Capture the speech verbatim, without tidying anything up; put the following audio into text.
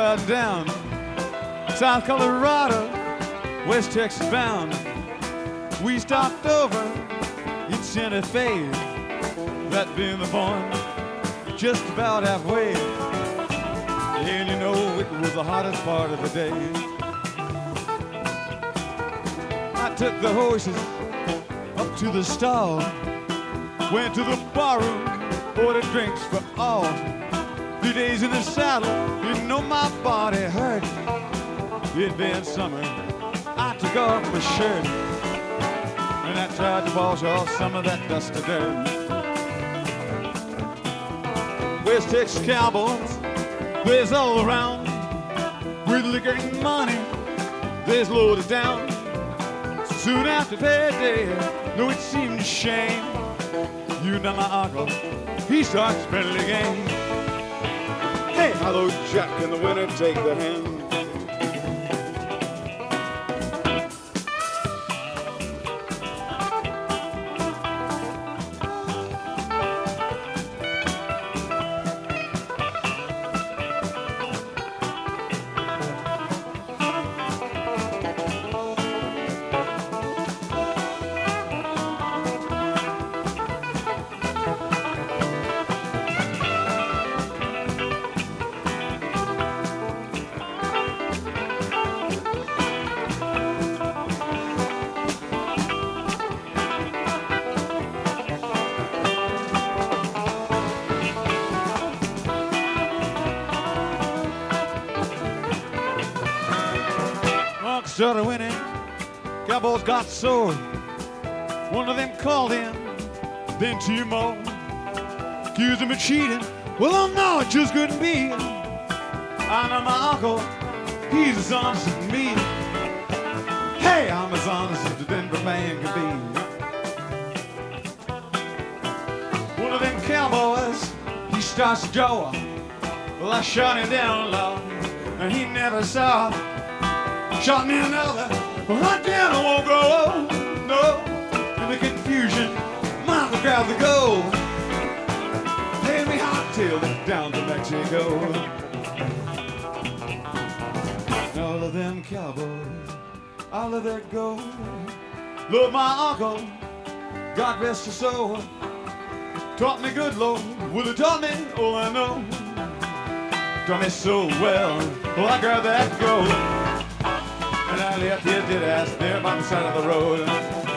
riding down South Colorado, West Texas bound. We stopped over in Santa Fe, that being the point, just about halfway. And you know it was the hottest part of the day. I took the horses up to the stall, went to the barroom, ordered drinks for all. Three days in the saddle, you know my body hurt. It'd been summer, I took off my shirt, and I tried to wash off some of that dust of dirt. West Texas cowboys, there's all around. With liquor and money, there's loaded down. Soon after payday, though it seemed a shame, you know my uncle, he starts spending the game. Hey, hello, Jack, and the winner take the hand. Started winning, cowboys got sore. One of them called in, then two more. Accused him of cheating, well, I know it just couldn't be. I know my uncle, he's as honest as me. Hey, I'm as honest as the Denver man can be. One of them cowboys, he starts to jaw. Well, I shot him down low, and he never saw. Shot me another, but I damn I won't go, no. In the confusion, Michael grabbed the gold. Paid me hot-tailed down to Mexico. And all of them cowboys, all of their gold. Lord, my uncle, God rest his soul, taught me good, Lord, well, he taught me all I know. Taught me so well, well, I grabbed that gold. And I left his dead ass there by the side of the road.